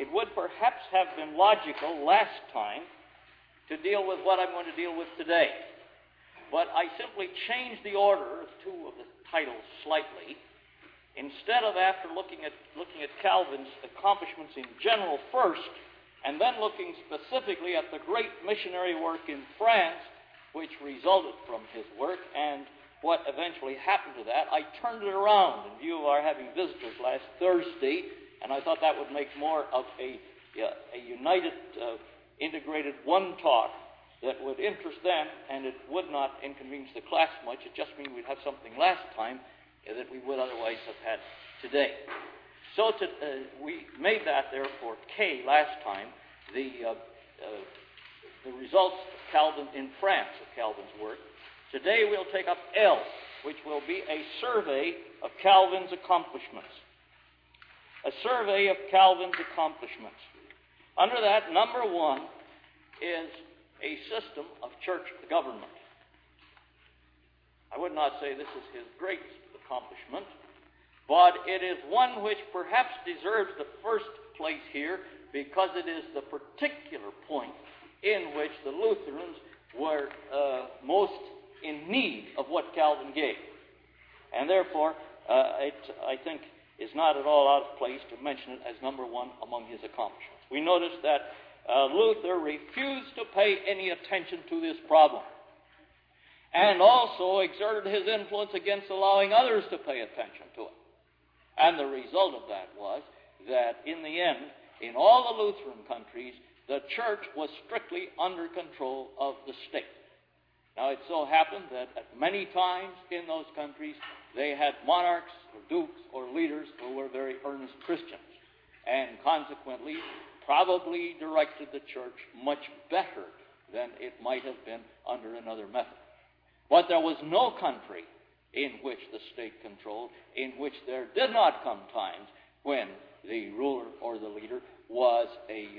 it would perhaps have been logical last time to deal with what I'm going to deal with today. But I simply changed the order of two of the titles slightly. Instead of after looking at Calvin's accomplishments in general first, and then looking specifically at the great missionary work in France, which resulted from his work, and what eventually happened to that, I turned it around in view of our having visitors last Thursday, and I thought that would make more of a united, integrated one talk that would interest them, and it would not inconvenience the class much. It just means we'd have something last time that we would otherwise have had today. So we made that, therefore, K last time, the results of Calvin in France, of Calvin's work. Today we'll take up L, which will be a survey of Calvin's accomplishments. A survey of Calvin's accomplishments. Under that, number one is a system of church government. I would not say this is his greatest accomplishment, but it is one which perhaps deserves the first place here because it is the particular point in which the Lutherans were most in need of what Calvin gave. And therefore, I think is not at all out of place to mention it as number one among his accomplishments. We notice that Luther refused to pay any attention to this problem, and also exerted his influence against allowing others to pay attention to it. And the result of that was that in the end, in all the Lutheran countries, the church was strictly under control of the state. Now it so happened that at many times in those countries, they had monarchs or dukes or leaders who were very earnest Christians, and consequently probably directed the church much better than it might have been under another method. But there was no country in which the state controlled, in which there did not come times when the ruler or the leader was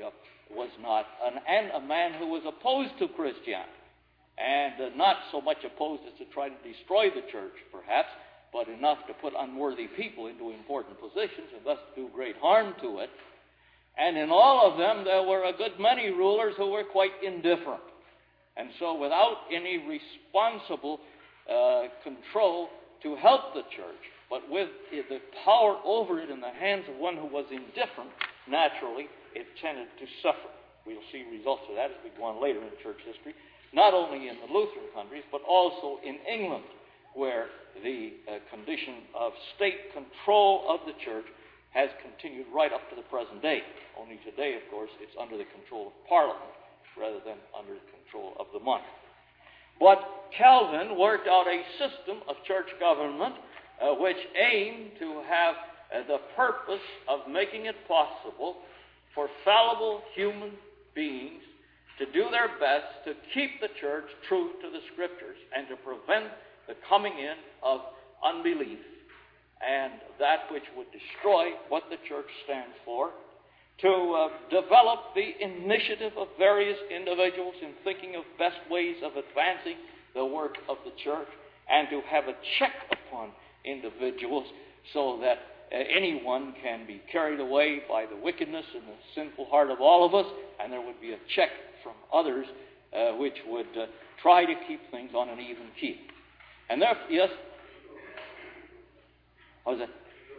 not a man who was opposed to Christianity, and not so much opposed as to try to destroy the church, perhaps, but enough to put unworthy people into important positions and thus do great harm to it. And in all of them, there were a good many rulers who were quite indifferent. And so without any responsible control to help the church, but with the power over it in the hands of one who was indifferent, naturally, it tended to suffer. We'll see results of that as we go on later in church history, not only in the Lutheran countries, but also in England, where the condition of state control of the church has continued right up to the present day. Only today, of course, it's under the control of Parliament rather than under the control of the monarch. But Calvin worked out a system of church government which aimed to have the purpose of making it possible for fallible human beings to do their best to keep the church true to the Scriptures and to prevent the coming in of unbelief and that which would destroy what the church stands for, to develop the initiative of various individuals in thinking of best ways of advancing the work of the church, and to have a check upon individuals so that anyone can be carried away by the wickedness and the sinful heart of all of us, and there would be a check from others which would try to keep things on an even keel. And therefore, yes? How was that?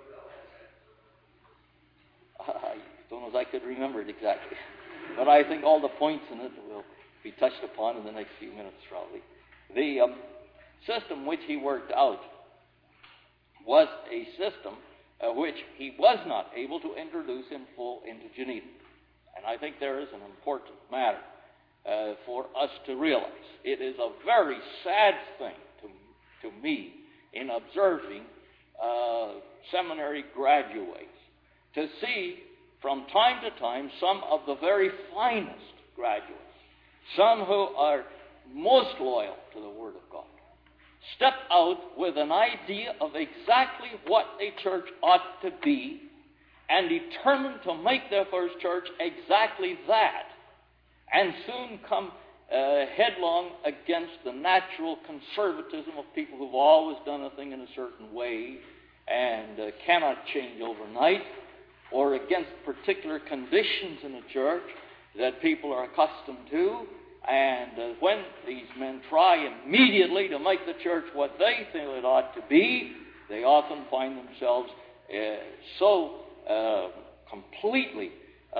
I don't know as I could remember it exactly. But I think all the points in it will be touched upon in the next few minutes, probably. The system which he worked out was a system which he was not able to introduce in full into Geneva. And I think there is an important matter for us to realize. It is a very sad thing to me in observing seminary graduates to see from time to time some of the very finest graduates, some who are most loyal to the Word of God, step out with an idea of exactly what a church ought to be and determine to make their first church exactly that, and soon come headlong against the natural conservatism of people who've always done a thing in a certain way and cannot change overnight, or against particular conditions in the church that people are accustomed to. And when these men try immediately to make the church what they feel it ought to be, they often find themselves so completely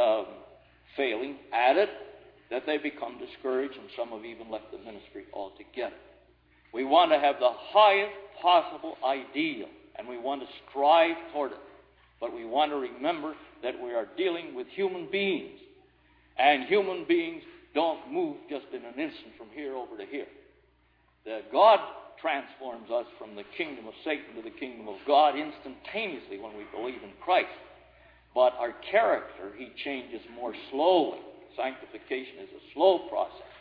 failing at it that they become discouraged, and some have even left the ministry altogether. We want to have the highest possible ideal, and we want to strive toward it. But we want to remember that we are dealing with human beings, and human beings don't move just in an instant from here over to here. That God transforms us from the kingdom of Satan to the kingdom of God instantaneously when we believe in Christ. But our character, He changes more slowly. Sanctification is a slow process,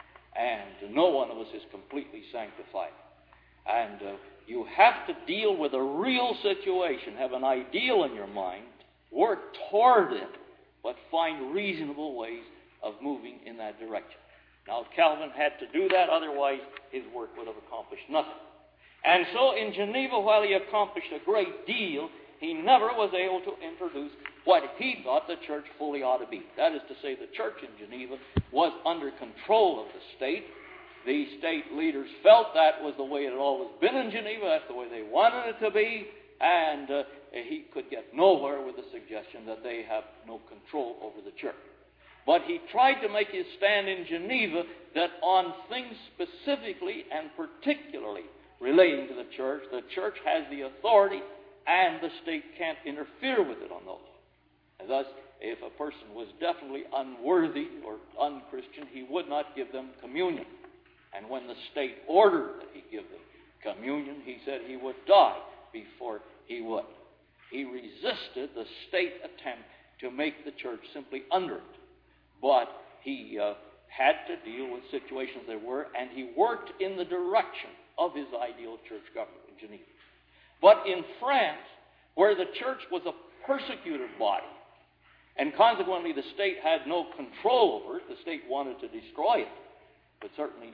and no one of us is completely sanctified. And you have to deal with a real situation, have an ideal in your mind, work toward it, but find reasonable ways of moving in that direction. Now, Calvin had to do that, otherwise his work would have accomplished nothing. And so in Geneva, while he accomplished a great deal, he never was able to introduce what he thought the church fully ought to be. That is to say, the church in Geneva was under control of the state. The state leaders felt that was the way it had always been in Geneva. That's the way they wanted it to be. And he could get nowhere with the suggestion that they have no control over the church. But he tried to make his stand in Geneva that on things specifically and particularly relating to the church has the authority and the state can't interfere with it on those. And thus, if a person was definitely unworthy or unchristian, he would not give them communion. And when the state ordered that he give them communion, he said he would die before he would. He resisted the state attempt to make the church simply under it. But he had to deal with situations there were, and he worked in the direction of his ideal church government in Geneva. But in France, where the church was a persecuted body, and consequently the state had no control over it, the state wanted to destroy it, but certainly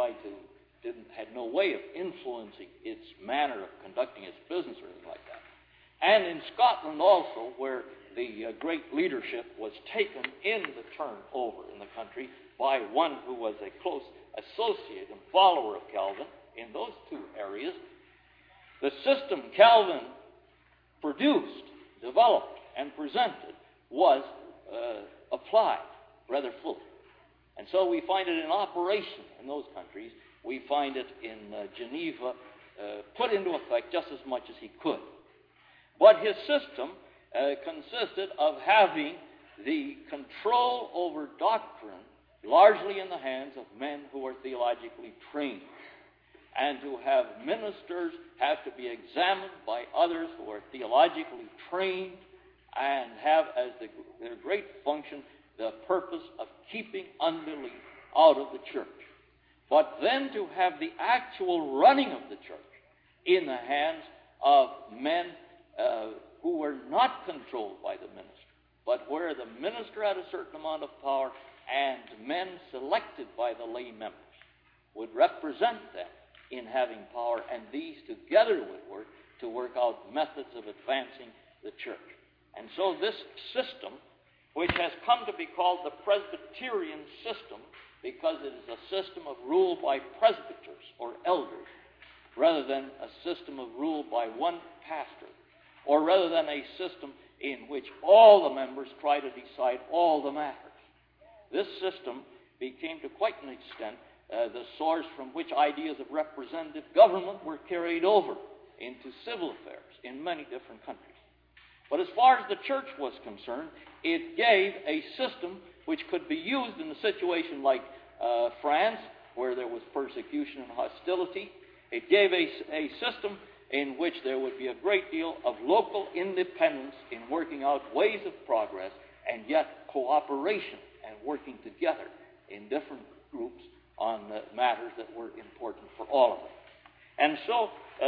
had no way of influencing its manner of conducting its business or anything like that. And in Scotland also, where the great leadership was taken in the turnover in the country by one who was a close associate and follower of Calvin, in those two areas, the system Calvin produced, developed, and presented was applied rather fully. And so we find it in operation in those countries. We find it in Geneva put into effect just as much as he could. But his system consisted of having the control over doctrine largely in the hands of men who are theologically trained, and to have ministers have to be examined by others who are theologically trained and have as their great function the purpose of keeping unbelief out of the church. But then to have the actual running of the church in the hands of men who were not controlled by the minister, but where the minister had a certain amount of power and men selected by the lay members would represent them in having power, and these together would work to work out methods of advancing the church. And so this system, which has come to be called the Presbyterian system, because it is a system of rule by presbyters or elders, rather than a system of rule by one pastor, or rather than a system in which all the members try to decide all the matters. This system became to quite an extent the source from which ideas of representative government were carried over into civil affairs in many different countries. But as far as the church was concerned, it gave a system which could be used in a situation like France, where there was persecution and hostility. It gave a system in which there would be a great deal of local independence in working out ways of progress, and yet cooperation and working together in different groups on matters that were important for all of them. And so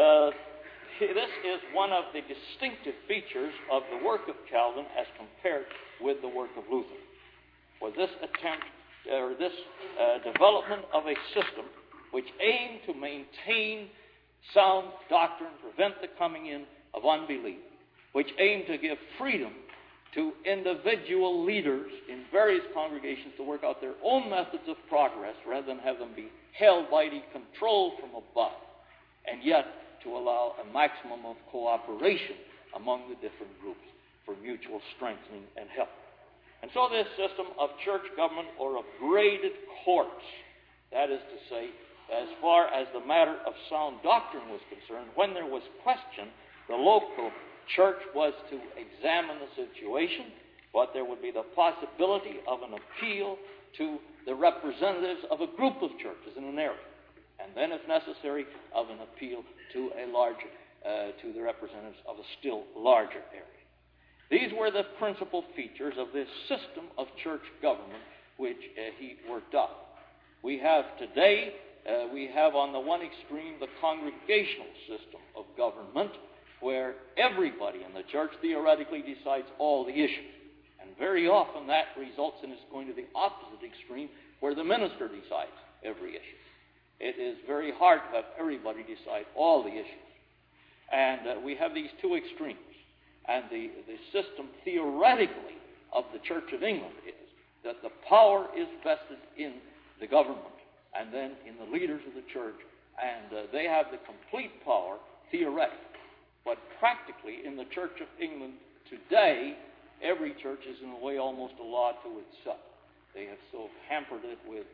this is one of the distinctive features of the work of Calvin as compared with the work of Luther. Was this attempt, or this development of a system which aimed to maintain sound doctrine, prevent the coming in of unbelief, which aimed to give freedom to individual leaders in various congregations to work out their own methods of progress rather than have them be held by the control from above, and yet to allow a maximum of cooperation among the different groups for mutual strengthening and help. And so this system of church government, or of graded courts, that is to say, as far as the matter of sound doctrine was concerned, when there was question, the local church was to examine the situation, but there would be the possibility of an appeal to the representatives of a group of churches in an area, and then, if necessary, of an appeal to to the representatives of a still larger area. These were the principal features of this system of church government which he worked out. We have today, we have on the one extreme the congregational system of government, where everybody in the church theoretically decides all the issues. And very often that results in us going to the opposite extreme, where the minister decides every issue. It is very hard to have everybody decide all the issues. And we have these two extremes. And the system theoretically of the Church of England is that the power is vested in the government and then in the leaders of the church, and they have the complete power theoretically. But practically, in the Church of England today, every church is in a way almost a law to itself. They have so hampered it with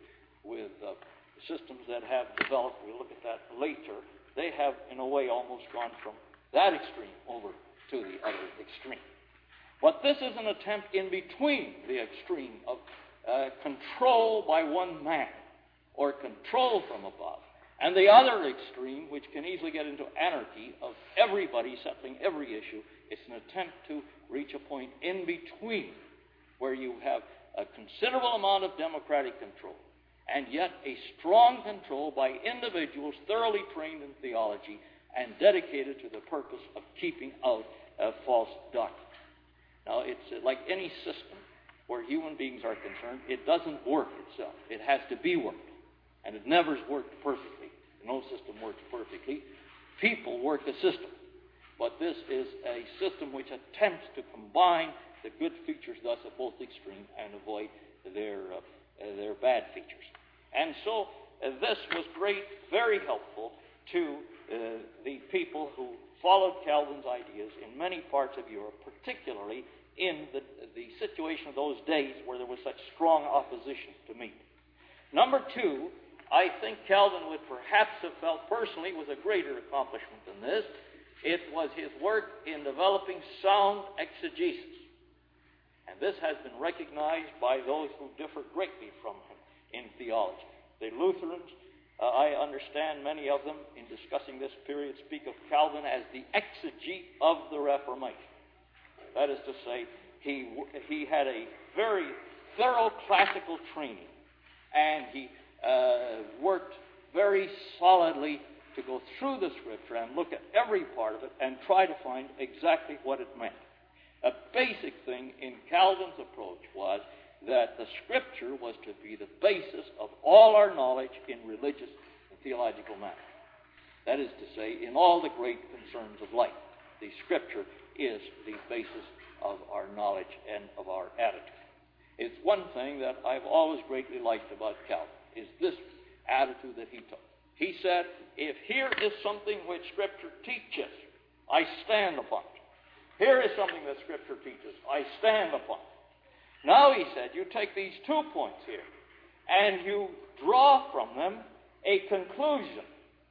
systems that have developed. We'll look at that later. They have, in a way, almost gone from that extreme over to the other extreme. But this is an attempt in between the extreme of control by one man or control from above, and the other extreme, which can easily get into anarchy, of everybody settling every issue. It's an attempt to reach a point in between where you have a considerable amount of democratic control and yet a strong control by individuals thoroughly trained in theology and dedicated to the purpose of keeping out false doctrine. Now, it's like any system where human beings are concerned, it doesn't work itself. It has to be worked. And it never worked perfectly. No system works perfectly. People work the system. But this is a system which attempts to combine the good features, thus, of both extremes and avoid their bad features. And so this was very helpful to the people who followed Calvin's ideas in many parts of Europe, particularly in the situation of those days where there was such strong opposition to me. Number two, I think Calvin would perhaps have felt personally was a greater accomplishment than this. It was his work in developing sound exegesis. And this has been recognized by those who differ greatly from him in theology. The Lutherans, I understand many of them, in discussing this period, speak of Calvin as the exegete of the Reformation. That is to say, he had a very thorough classical training, and he worked very solidly to go through the Scripture and look at every part of it and try to find exactly what it meant. A basic thing in Calvin's approach was that the Scripture was to be the basis of all our knowledge in religious and theological matters. That is to say, in all the great concerns of life, the Scripture is the basis of our knowledge and of our attitude. It's one thing that I've always greatly liked about Calvin, is this attitude that he took. He said, if here is something which Scripture teaches, I stand upon it. Here is something that Scripture teaches, I stand upon it. Now, he said, you take these 2 points here, and you draw from them a conclusion.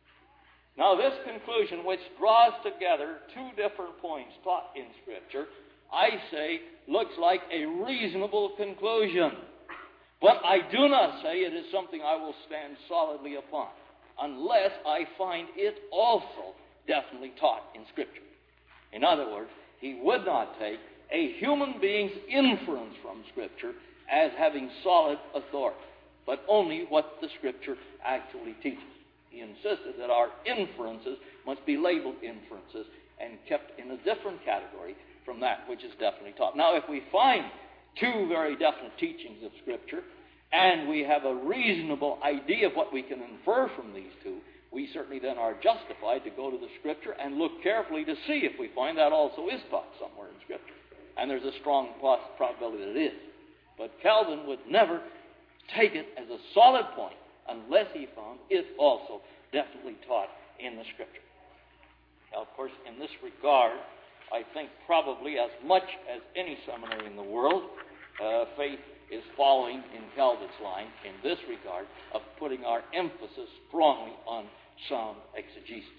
Now, this conclusion, which draws together 2 different points taught in Scripture, I say, looks like a reasonable conclusion. But I do not say it is something I will stand solidly upon, unless I find it also definitely taught in Scripture. In other words, he would not take a human being's inference from Scripture as having solid authority, but only what the Scripture actually teaches. He insisted that our inferences must be labeled inferences and kept in a different category from that which is definitely taught. Now, if we find 2 very definite teachings of Scripture, and we have a reasonable idea of what we can infer from these 2, we certainly then are justified to go to the Scripture and look carefully to see if we find that also is taught somewhere in Scripture. and there's a strong probability that it is. But Calvin would never take it as a solid point unless he found it also definitely taught in the Scripture. Now, of course, in this regard, I think probably as much as any seminary in the world, Faith is following in Calvin's line in this regard of putting our emphasis strongly on sound exegesis.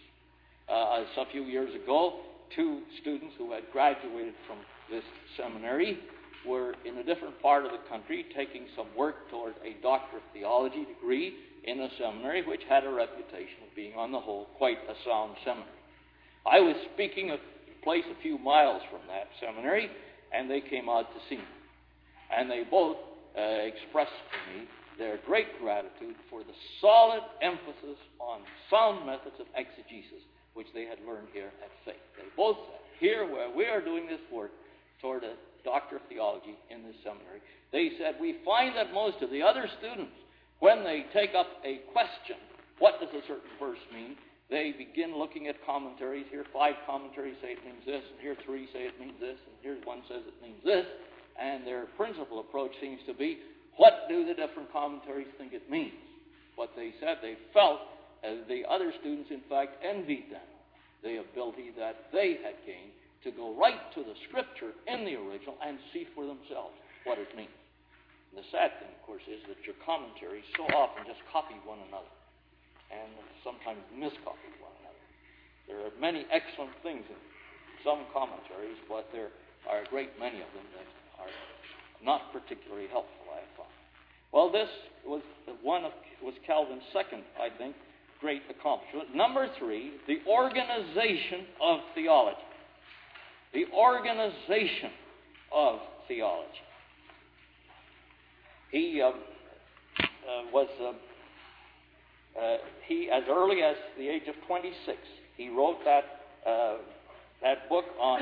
A few years ago, two students who had graduated from this seminary were in a different part of the country taking some work toward a Doctor of Theology degree in a seminary which had a reputation of being, on the whole, quite a sound seminary. I was speaking at a place a few miles from that seminary, and they came out to see me. And they both expressed to me their great gratitude for the solid emphasis on sound methods of exegesis which they had learned here at Faith. They both said, here where we are doing this work toward a Doctor of Theology in this seminary, they said, we find that most of the other students, when they take up a question, what does a certain verse mean, they begin looking at commentaries. Here 5 commentaries say it means this, and here 3 say it means this, and here 1 says it means this. And their principal approach seems to be, what do the different commentaries think it means? What they said, they felt the other students, in fact, envied them, the ability that they had gained to go right to the Scripture in the original and see for themselves what it means. And the sad thing, of course, is that your commentaries so often just copy one another and sometimes miscopy one another. There are many excellent things in some commentaries, but there are a great many of them that are not particularly helpful, I have found. Well, this was Calvin's second, I think, great accomplishment. Number 3, the organization of theology. The organization of theology. He as early as the age of 26, he wrote that book on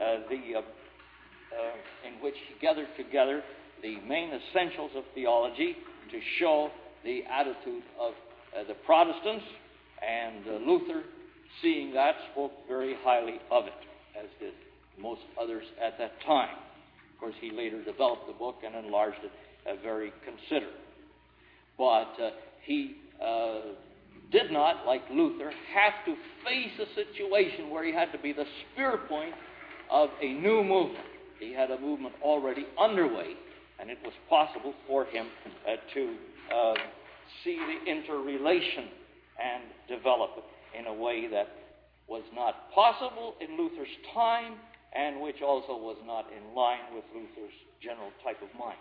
in which he gathered together the main essentials of theology to show the attitude of the Protestants, and Luther, seeing that, spoke very highly of it, as did most others at that time. Of course, he later developed the book and enlarged it very considerably. But he did not, like Luther, have to face a situation where he had to be the spear point of a new movement. He had a movement already underway, and it was possible for him to see the interrelation and develop it in a way that was not possible in Luther's time, and which also was not in line with Luther's general type of mind.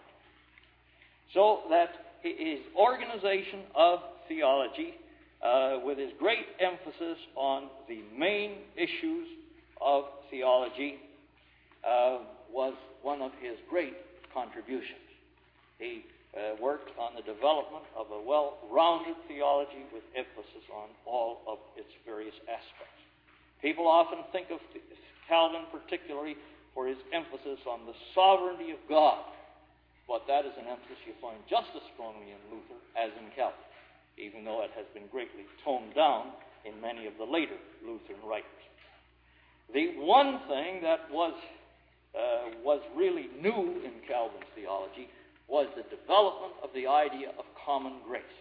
So that his organization of theology, with his great emphasis on the main issues of theology, was one of his great contributions. He worked on the development of a well-rounded theology with emphasis on all of its various aspects. People often think of Calvin particularly for his emphasis on the sovereignty of God, but that is an emphasis you find just as strongly in Luther as in Calvin, even though it has been greatly toned down in many of the later Lutheran writers. The one thing that was really new in Calvin's theology was the development of the idea of common grace.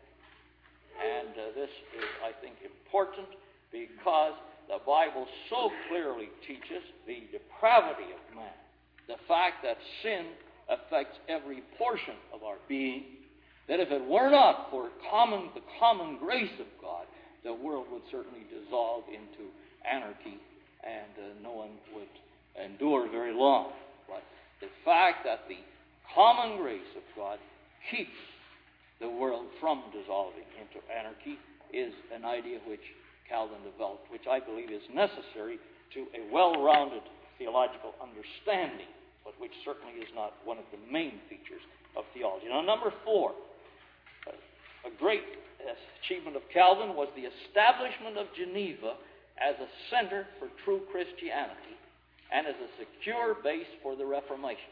And this is, I think, important because the Bible so clearly teaches the depravity of man, the fact that sin affects every portion of our being, that if it were not for the common grace of God, the world would certainly dissolve into anarchy and no one would endure very long. But the fact that the common grace of God keeps the world from dissolving into anarchy is an idea which Calvin developed, which I believe is necessary to a well-rounded theological understanding, but which certainly is not one of the main features of theology. Now, number 4, a great achievement of Calvin was the establishment of Geneva as a center for true Christianity and as a secure base for the Reformation.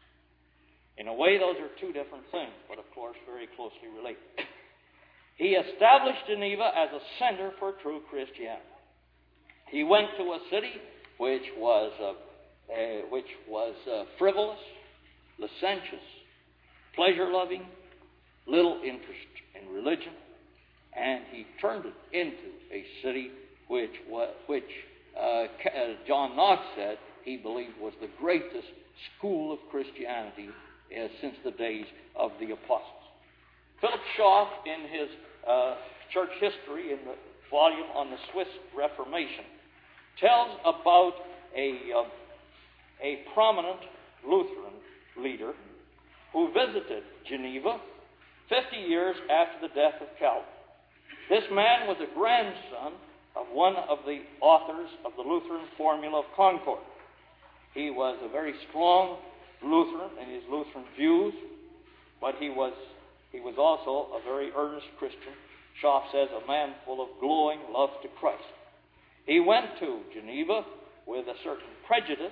In a way, those are two different things, but of course very closely related. He established Geneva as a center for true Christianity. He went to a city which was which was frivolous, licentious, pleasure-loving, little interest in religion, and he turned it into a city which John Knox said he believed was the greatest school of Christianity since the days of the apostles. Philip Schaff, in his church history, in the volume on the Swiss Reformation, tells about a prominent Lutheran leader who visited Geneva 50 years after the death of Calvin. This man was a grandson of one of the authors of the Lutheran Formula of Concord. He was a very strong Lutheran in his Lutheran views, but he was also a very earnest Christian. Schaff says, a man full of glowing love to Christ. He went to Geneva with a certain prejudice,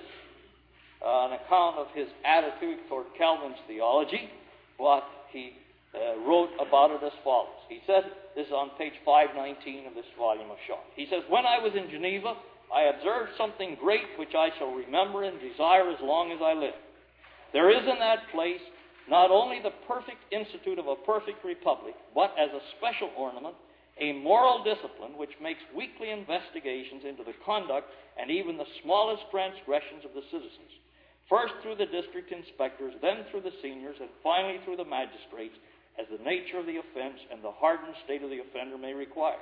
an account of his attitude toward Calvin's theology, but he wrote about it as follows. He said, this is on page 519 of this volume of Schaff. He says, when I was in Geneva, I observed something great which I shall remember and desire as long as I live. There is in that place not only the perfect institute of a perfect republic, but as a special ornament, a moral discipline which makes weekly investigations into the conduct and even the smallest transgressions of the citizens, first through the district inspectors, then through the seniors, and finally through the magistrates, as the nature of the offense and the hardened state of the offender may require.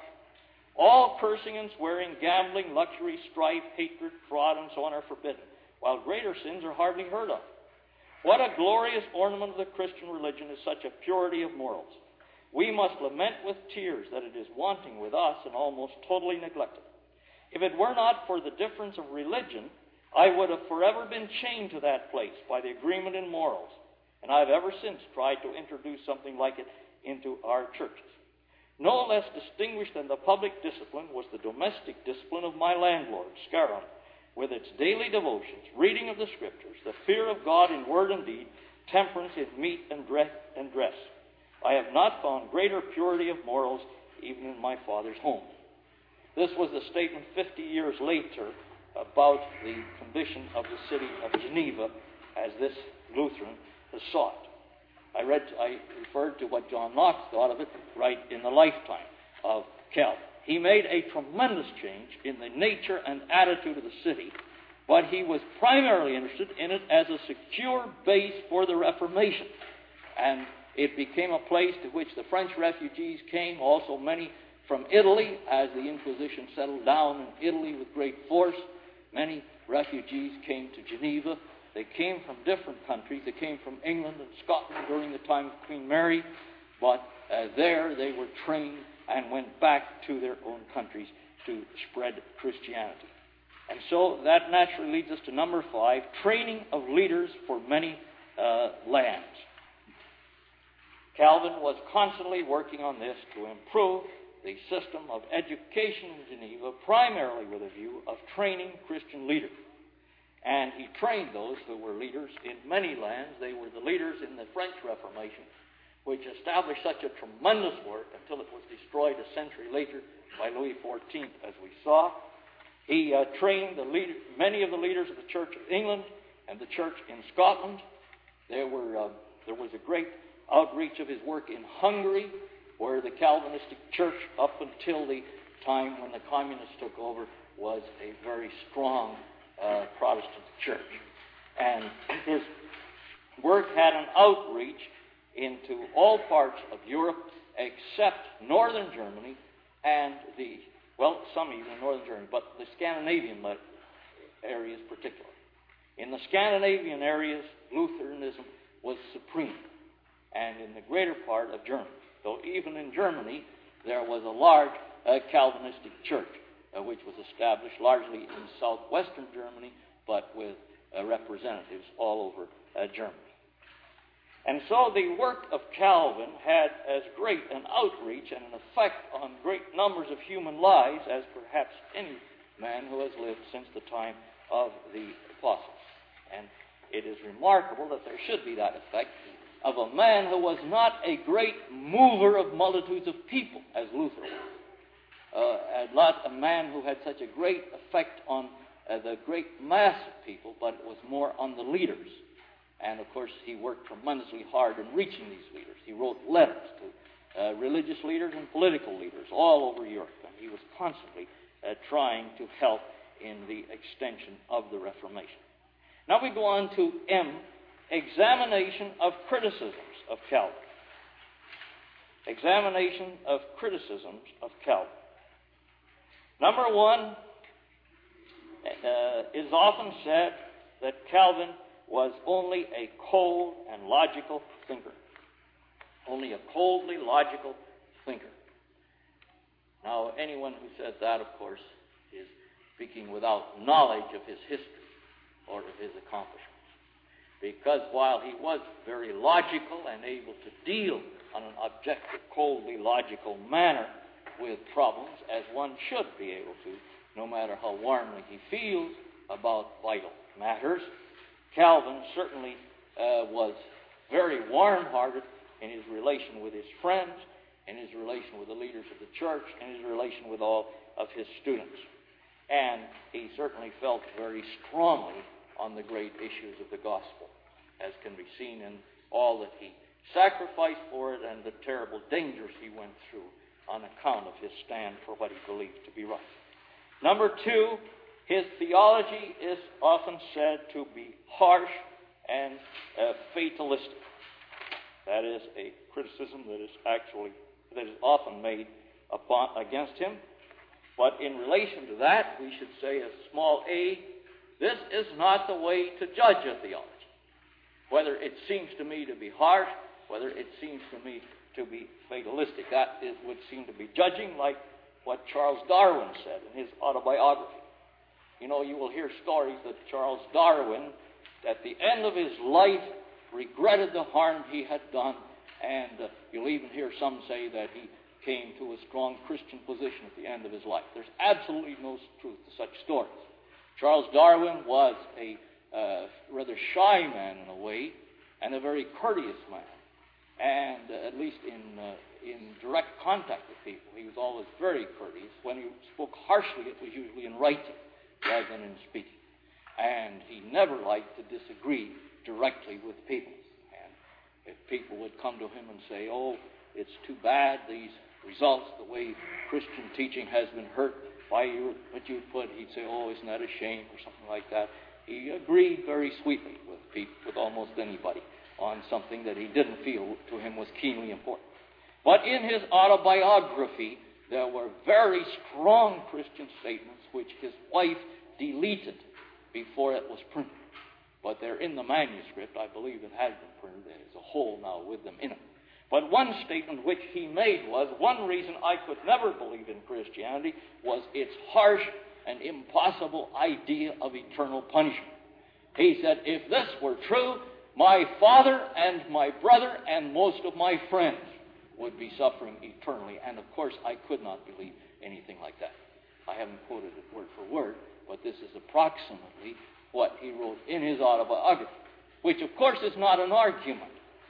All cursing and swearing, gambling, luxury, strife, hatred, fraud, and so on are forbidden, while greater sins are hardly heard of. What a glorious ornament of the Christian religion is such a purity of morals. We must lament with tears that it is wanting with us and almost totally neglected. If it were not for the difference of religion, I would have forever been chained to that place by the agreement in morals, and I have ever since tried to introduce something like it into our churches. No less distinguished than the public discipline was the domestic discipline of my landlord, Scarron, with its daily devotions, reading of the Scriptures, the fear of God in word and deed, temperance in meat and dress. I have not found greater purity of morals even in my father's home. This was the statement 50 years later about the condition of the city of Geneva as this Lutheran has sought. I referred to what John Knox thought of it right in the lifetime of Calvin. He made a tremendous change in the nature and attitude of the city, but he was primarily interested in it as a secure base for the Reformation. And it became a place to which the French refugees came, also many from Italy, as the Inquisition settled down in Italy with great force. Many refugees came to Geneva. They came from different countries. They came from England and Scotland during the time of Queen Mary, but there they were trained and went back to their own countries to spread Christianity. And so that naturally leads us to number 5, training of leaders for many lands. Calvin was constantly working on this to improve the system of education in Geneva, primarily with a view of training Christian leaders. And he trained those who were leaders in many lands. They were the leaders in the French Reformation, which established such a tremendous work until it was destroyed a century later by Louis XIV, as we saw. He trained many of the leaders of the Church of England and the Church in Scotland. There was a great outreach of his work in Hungary, where the Calvinistic Church, up until the time when the communists took over, was a very strong Protestant church. And his work had an outreach into all parts of Europe except northern Germany and some even northern Germany, but the Scandinavian areas particularly. In the Scandinavian areas, Lutheranism was supreme, and in the greater part of Germany. Though even in Germany, there was a large Calvinistic church, which was established largely in southwestern Germany, but with representatives all over Germany. And so the work of Calvin had as great an outreach and an effect on great numbers of human lives as perhaps any man who has lived since the time of the apostles. And it is remarkable that there should be that effect of a man who was not a great mover of multitudes of people, as Luther was. Not a man who had such a great effect on the great mass of people, but it was more on the leaders. And, of course, he worked tremendously hard in reaching these leaders. He wrote letters to religious leaders and political leaders all over Europe, and he was constantly trying to help in the extension of the Reformation. Now we go on to M, examination of criticisms of Calvin. Examination of criticisms of Calvin. Number one, it is often said that Calvin was only a cold and logical thinker. Only a coldly logical thinker. Now, anyone who says that, of course, is speaking without knowledge of his history or of his accomplishments. Because while he was very logical and able to deal on an objective, coldly logical manner with problems, as one should be able to, no matter how warmly he feels about vital matters, Calvin certainly was very warm-hearted in his relation with his friends, in his relation with the leaders of the church, in his relation with all of his students. And he certainly felt very strongly on the great issues of the gospel, as can be seen in all that he sacrificed for it and the terrible dangers he went through on account of his stand for what he believed to be right. Number two, his theology is often said to be harsh and fatalistic. That is a criticism that is often made against him. But in relation to that, we should say as small a, this is not the way to judge a theology. Whether it seems to me to be harsh, whether it seems to me to be fatalistic, would seem to be judging like what Charles Darwin said in his autobiography. You know, you will hear stories that Charles Darwin, at the end of his life, regretted the harm he had done, and you'll even hear some say that he came to a strong Christian position at the end of his life. There's absolutely no truth to such stories. Charles Darwin was a rather shy man in a way, and a very courteous man. And at least in direct contact with people, he was always very courteous. When he spoke harshly, it was usually in writing rather than in speaking. And he never liked to disagree directly with people. And if people would come to him and say, "Oh, it's too bad these results, the way Christian teaching has been hurt by what you put," he'd say, "Oh, isn't that a shame?" or something like that. He agreed very sweetly with people, with almost anybody, on something that he didn't feel to him was keenly important. But in his autobiography, there were very strong Christian statements which his wife deleted before it was printed. But they're in the manuscript. I believe it has been printed. There's a whole now with them in it. But one statement which he made was, one reason I could never believe in Christianity was its harsh and impossible idea of eternal punishment. He said, if this were true, my father and my brother and most of my friends would be suffering eternally. And of course, I could not believe anything like that. I haven't quoted it word for word, but this is approximately what he wrote in his autobiography, which of course is not an argument.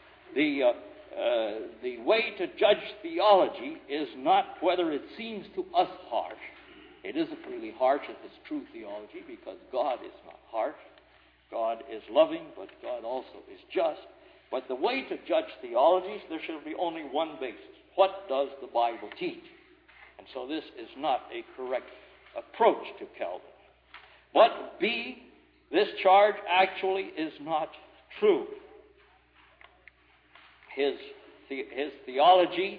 The way to judge theology is not whether it seems to us harsh. It isn't really harsh if it's true theology, because God is not harsh. God is loving, but God also is just. But the way to judge theologies, there should be only one basis. What does the Bible teach? And so this is not a correct approach to Calvin. But B, this charge actually is not true. His theology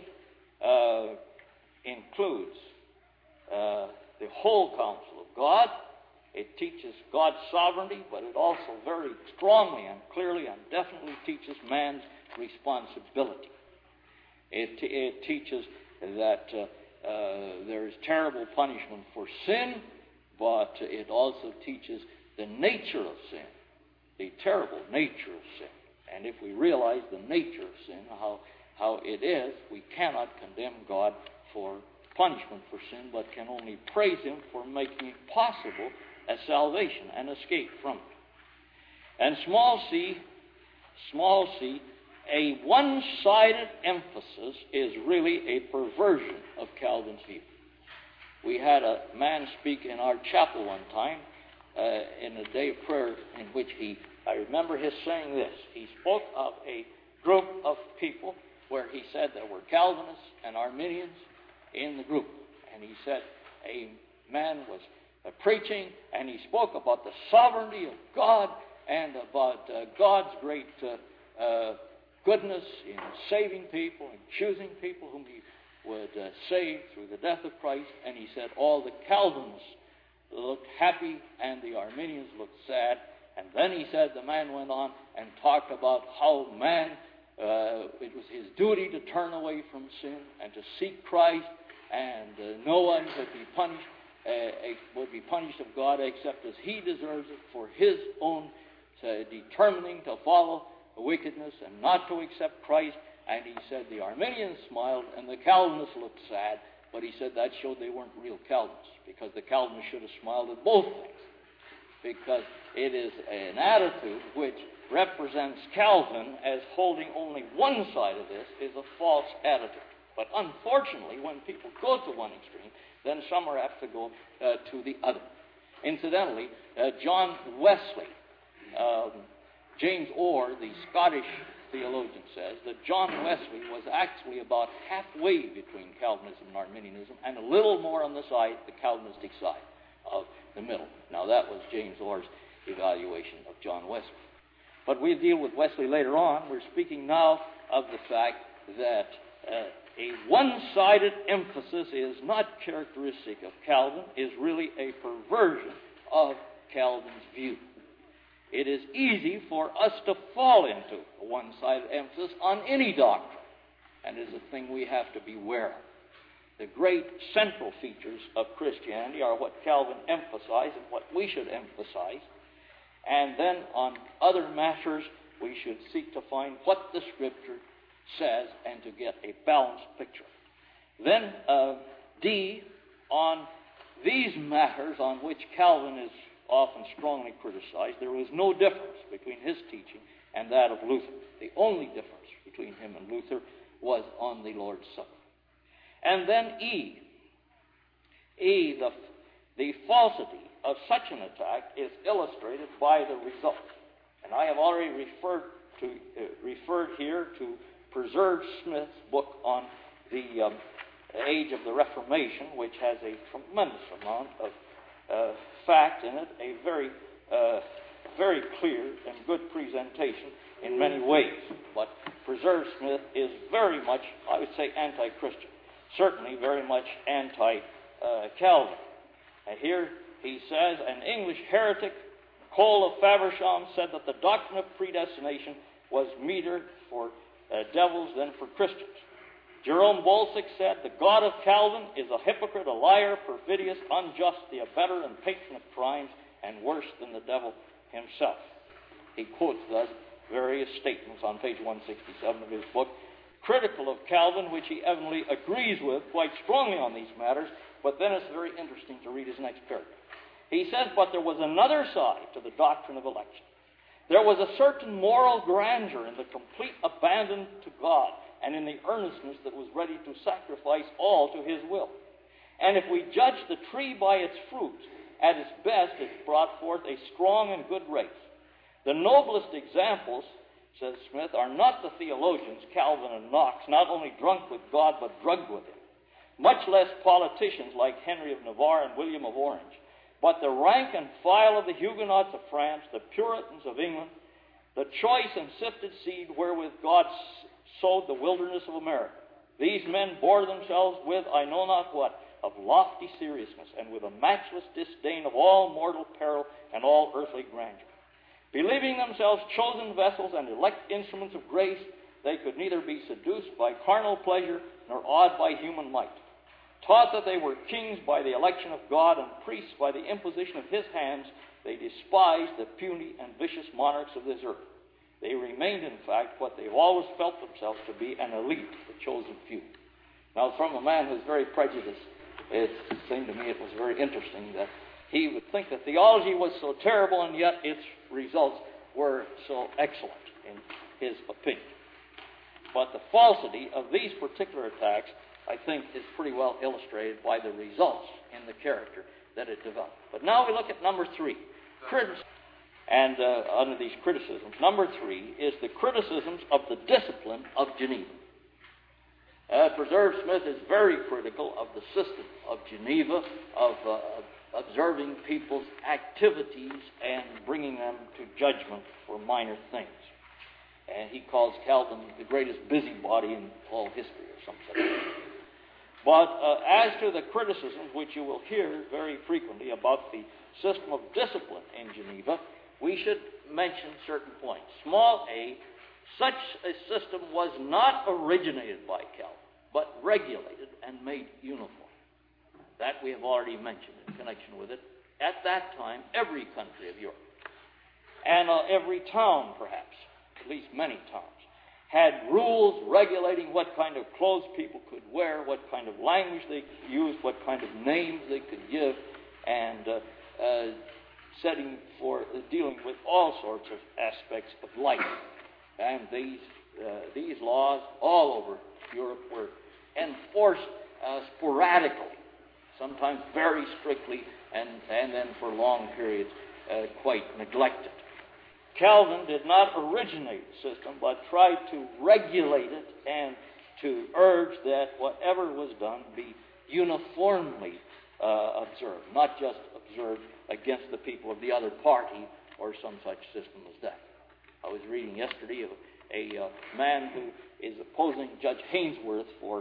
includes the whole counsel of God. It teaches God's sovereignty, but it also very strongly and clearly and definitely teaches man's responsibility. It teaches that there is terrible punishment for sin, but it also teaches the nature of sin, the terrible nature of sin. And if we realize the nature of sin, how it is, we cannot condemn God for punishment for sin, but can only praise Him for making it possible as salvation and escape from it. And small c, a one-sided emphasis is really a perversion of Calvin's view. We had a man speak in our chapel one time in a day of prayer in which I remember his saying this. He spoke of a group of people where he said there were Calvinists and Arminians in the group. And he said a man was preaching, and he spoke about the sovereignty of God and about God's great goodness in saving people and choosing people whom he would save through the death of Christ. And he said all the Calvinists looked happy and the Arminians looked sad. And then he said the man went on and talked about how man, it was his duty to turn away from sin and to seek Christ, and no one would be punished of God except as he deserves it for his own determining to follow wickedness and not to accept Christ. And he said the Arminians smiled and the Calvinists looked sad, but he said that showed they weren't real Calvinists, because the Calvinists should have smiled at both things, because it is an attitude which represents Calvin as holding only one side of this is a false attitude. But unfortunately, when people go to one extreme, then some are apt to go to the other. Incidentally, John Wesley, James Orr, the Scottish theologian, says that John Wesley was actually about halfway between Calvinism and Arminianism, and a little more on the Calvinistic side of the middle. Now, that was James Orr's evaluation of John Wesley. But we'll deal with Wesley later on. We're speaking now of the fact that a one-sided emphasis is not characteristic of Calvin, is really a perversion of Calvin's view. It is easy for us to fall into a one-sided emphasis on any doctrine, and is a thing we have to beware of. The great central features of Christianity are what Calvin emphasized and what we should emphasize. And then on other matters, we should seek to find what the Scripture says and to get a balanced picture. Then D, on these matters on which Calvin is often strongly criticized, there was no difference between his teaching and that of Luther. The only difference between him and Luther was on the Lord's Supper. And then E, the falsity of such an attack is illustrated by the result. And I have already referred here to Preserve Smith's book on the age of the Reformation, which has a tremendous amount of fact in it, a very clear and good presentation in many ways. But Preserve Smith is very much, I would say, anti-Christian, certainly very much anti-Calvin. Here he says, an English heretic, Cole of Faversham, said that the doctrine of predestination was meeter for devils than for Christians. Jerome Bolsick said, the God of Calvin is a hypocrite, a liar, perfidious, unjust, the abettor and patron of crimes, and worse than the devil himself. He quotes thus various statements on page 167 of his book, critical of Calvin, which he evidently agrees with quite strongly on these matters, but then it's very interesting to read his next paragraph. He says, but there was another side to the doctrine of election. There was a certain moral grandeur in the complete abandon to God and in the earnestness that was ready to sacrifice all to his will. And if we judge the tree by its fruit, at its best it brought forth a strong and good race. The noblest examples, says Smith, are not the theologians, Calvin and Knox, not only drunk with God but drugged with him, much less politicians like Henry of Navarre and William of Orange, but the rank and file of the Huguenots of France, the Puritans of England, the choice and sifted seed wherewith God sowed the wilderness of America. These men bore themselves with I know not what, of lofty seriousness, and with a matchless disdain of all mortal peril and all earthly grandeur. Believing themselves chosen vessels and elect instruments of grace, they could neither be seduced by carnal pleasure nor awed by human might. Taught that they were kings by the election of God and priests by the imposition of his hands, they despised the puny and vicious monarchs of this earth. They remained, in fact, what they've always felt themselves to be, an elite, the chosen few. Now, from a man who's very prejudiced, it seemed to me it was very interesting that he would think that theology was so terrible and yet its results were so excellent in his opinion. But the falsity of these particular attacks, I think, is pretty well illustrated by the results in the character that it developed. But now we look at number 3. And under these criticisms, number 3 is the criticisms of the discipline of Geneva. Preserve Smith is very critical of the system of Geneva, of observing people's activities and bringing them to judgment for minor things. And he calls Calvin the greatest busybody in all history or something. But as to the criticisms which you will hear very frequently about the system of discipline in Geneva, we should mention certain points. Small a, such a system was not originated by Calvin, but regulated and made uniform. That we have already mentioned in connection with it. At that time, every country of Europe, and every town perhaps, at least many towns, had rules regulating what kind of clothes people could wear, what kind of language they could use, what kind of names they could give, and setting for dealing with all sorts of aspects of life. And these laws all over Europe were enforced sporadically, sometimes very strictly, and then for long periods quite neglected. Calvin did not originate the system, but tried to regulate it and to urge that whatever was done be uniformly observed, not just observed against the people of the other party or some such system as that. I was reading yesterday of a man who is opposing Judge Hainsworth for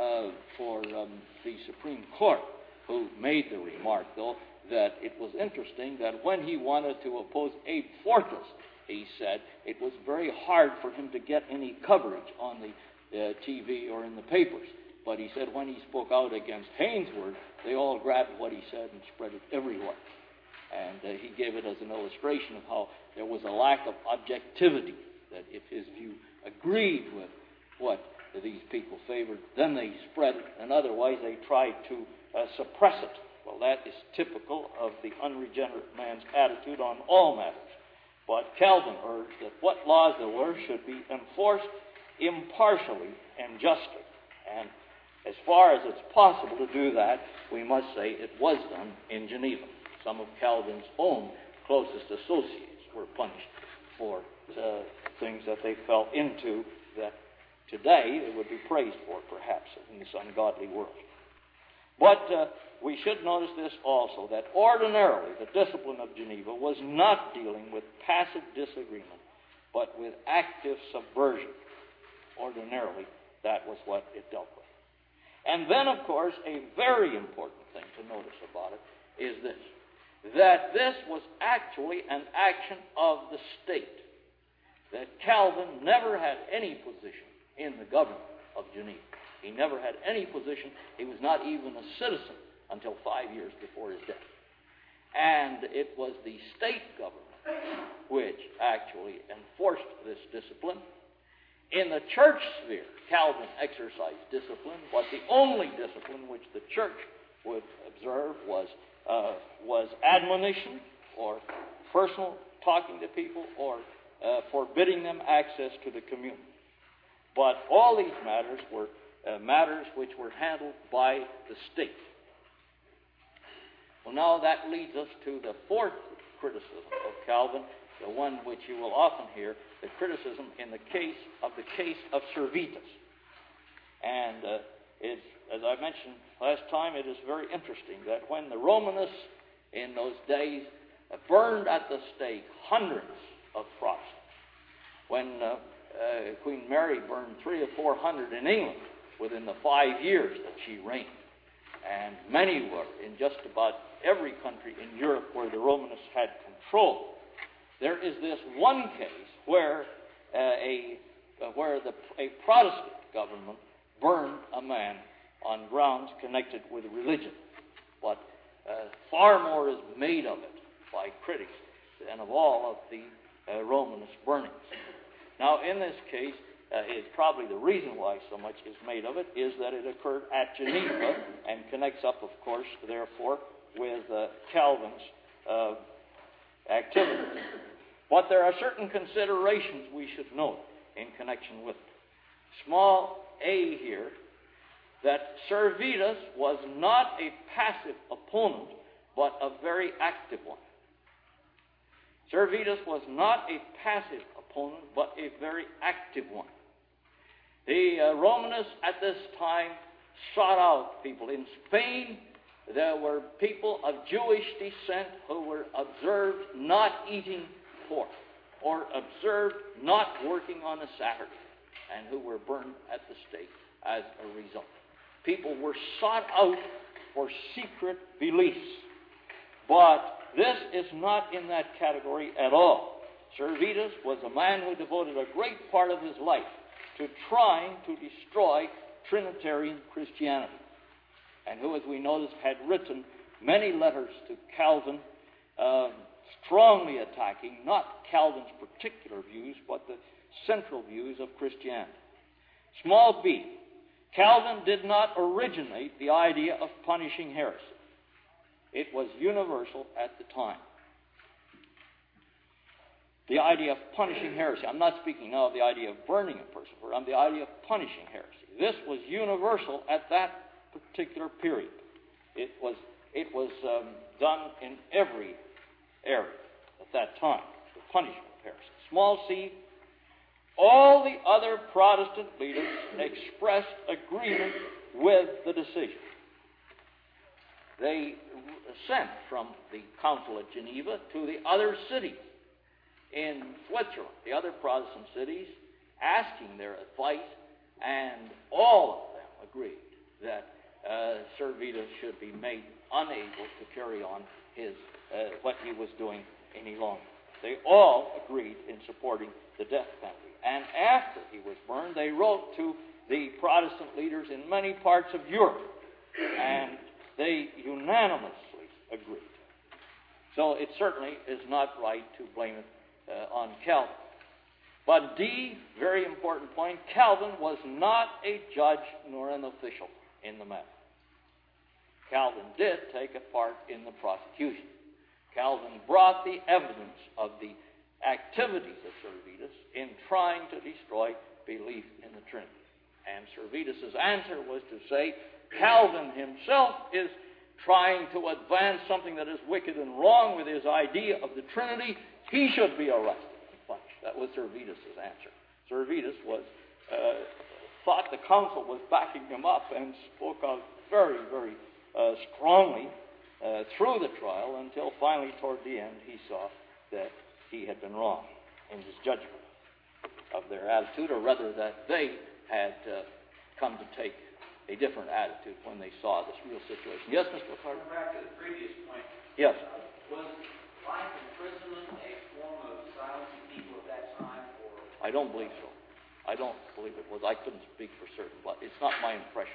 the Supreme Court, who made the remark, though, that it was interesting that when he wanted to oppose Abe Fortas, he said it was very hard for him to get any coverage on the TV or in the papers. But he said when he spoke out against Hainsworth, they all grabbed what he said and spread it everywhere. And he gave it as an illustration of how there was a lack of objectivity, that if his view agreed with what these people favored, then they spread it, and otherwise they tried to suppress it. Well, that is typical of the unregenerate man's attitude on all matters. But Calvin urged that what laws there were should be enforced impartially and justly. And as far as it's possible to do that, we must say it was done in Geneva. Some of Calvin's own closest associates were punished for things that they fell into that today they would be praised for, perhaps, in this ungodly world. But we should notice this also, that ordinarily the discipline of Geneva was not dealing with passive disagreement, but with active subversion. Ordinarily, that was what it dealt with. And then, of course, a very important thing to notice about it is this, that this was actually an action of the state, that Calvin never had any position in the government of Geneva. He never had any position. He was not even a citizen until 5 years before his death. And it was the state government which actually enforced this discipline. In the church sphere, Calvin exercised discipline, but the only discipline which the church would observe was admonition, or personal talking to people, or forbidding them access to the communion. But all these matters were matters which were handled by the state. Well, now that leads us to the fourth criticism of Calvin, the one which you will often hear, the criticism in the case of Servetus. And as I mentioned last time, it is very interesting that when the Romanists in those days burned at the stake hundreds of Protestants, when Queen Mary burned 300 or 400 in England within the 5 years that she reigned, and many were in just about every country in Europe where the Romanists had control. There is this one case where a Protestant government burned a man on grounds connected with religion. But far more is made of it by critics than of all of the Romanist burnings. Now, in this case, is probably the reason why so much is made of it is that it occurred at Geneva and connects up, of course, therefore, with Calvin's activities. But there are certain considerations we should note in connection with it. Small a here, that Servetus was not a passive opponent, but a very active one. Servetus was not a passive opponent, but a very active one. The Romanists at this time sought out people. In Spain, there were people of Jewish descent who were observed not eating pork or observed not working on a Saturday, and who were burned at the stake as a result. People were sought out for secret beliefs. But this is not in that category at all. Servetus was a man who devoted a great part of his life to trying to destroy Trinitarian Christianity, and who, as we noticed, had written many letters to Calvin, strongly attacking not Calvin's particular views, but the central views of Christianity. Small b, Calvin did not originate the idea of punishing heresy. It was universal at the time. The idea of punishing heresy. I'm not speaking now of the idea of burning a person, but I'm the idea of punishing heresy. This was universal at that particular period. It was done in every area at that time, the punishment of heresy. Small c, all the other Protestant leaders expressed agreement with the decision. They sent from the Council at Geneva to the other cities in Switzerland, the other Protestant cities, asking their advice, and all of them agreed that Servetus should be made unable to carry on his what he was doing any longer. They all agreed in supporting the death penalty. And after he was burned, they wrote to the Protestant leaders in many parts of Europe, and they unanimously agreed. So it certainly is not right to blame it on Calvin. But D, very important point, Calvin was not a judge nor an official in the matter. Calvin did take a part in the prosecution. Calvin brought the evidence of the activities of Servetus in trying to destroy belief in the Trinity. And Servetus' answer was to say, Calvin himself is trying to advance something that is wicked and wrong with his idea of the Trinity. He should be arrested and punished. That was Servetus' answer. Servetus thought the council was backing him up and spoke out very, very strongly through the trial until finally, toward the end, he saw that he had been wrong in his judgment of their attitude, or rather that they had come to take a different attitude when they saw this real situation. Yes, Mr. McCarty? Back to the previous point. Yes. Was life imprisonment a form of silencing people at that time? Or? I don't believe so. I don't believe it was. I couldn't speak for certain, but it's not my impression.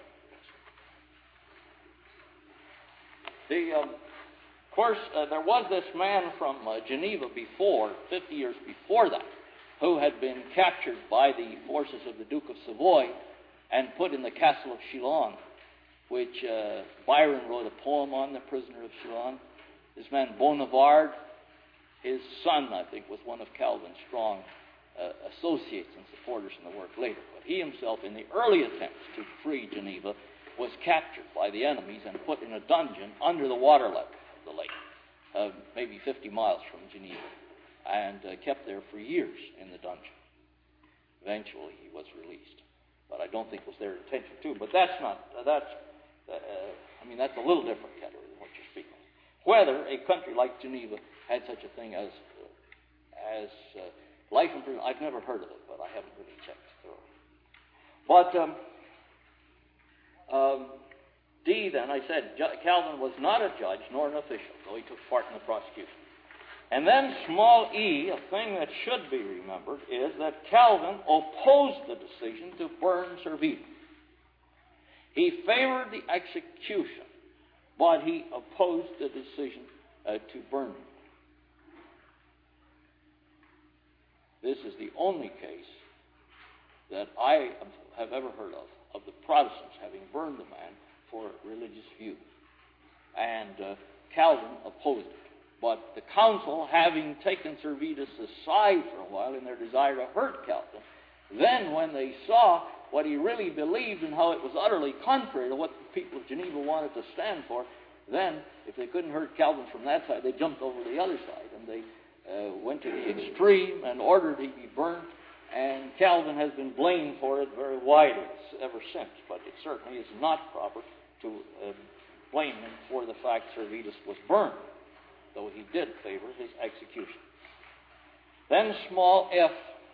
Of course, there was this man from Geneva before, 50 years before that, who had been captured by the forces of the Duke of Savoy and put in the castle of Chillon, which Byron wrote a poem on, The Prisoner of Chillon. This man, Bonavard, his son, I think, was one of Calvin's strong associates and supporters in the work later. But he himself, in the early attempts to free Geneva, was captured by the enemies and put in a dungeon under the water level of the lake, maybe 50 miles from Geneva, and kept there for years in the dungeon. Eventually, he was released. But I don't think it was their intention to. But that's a little different category than what you're speaking of. Whether a country like Geneva had such a thing as life imprisonment, I've never heard of it, but I haven't really checked thoroughly. But D, then, I said, Calvin was not a judge nor an official, though he took part in the prosecution. And then small e, a thing that should be remembered, is that Calvin opposed the decision to burn Servetus. He favored the execution, but he opposed the decision to burn him. This is the only case that I have ever heard of the Protestants having burned the man for religious views. And Calvin opposed it. But the council, having taken Servetus aside for a while in their desire to hurt Calvin, then when they saw what he really believed and how it was utterly contrary to what the people of Geneva wanted to stand for, then, if they couldn't hurt Calvin from that side, they jumped over to the other side, and they went to the extreme and ordered he be burnt, and Calvin has been blamed for it very widely ever since. But it certainly is not proper to blame him for the fact Servetus was burned, though he did favor his execution. Then small f,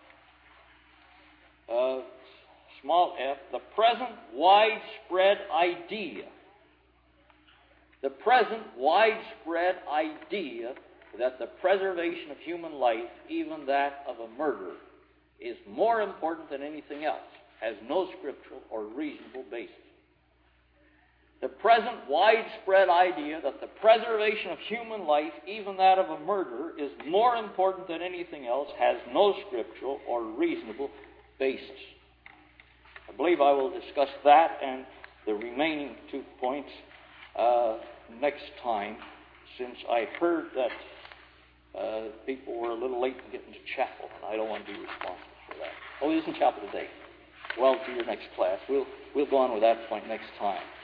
the present widespread idea. The present widespread idea that the preservation of human life, even that of a murderer, is more important than anything else, has no scriptural or reasonable basis. The present widespread idea that the preservation of human life, even that of a murderer, is more important than anything else, has no scriptural or reasonable basis. I believe I will discuss that and the remaining 2 points next time, since I heard that people were a little late to get into chapel, and I don't want to be responsible for that. Oh, it isn't chapel today. Well, to your next class. We'll go on with that point next time.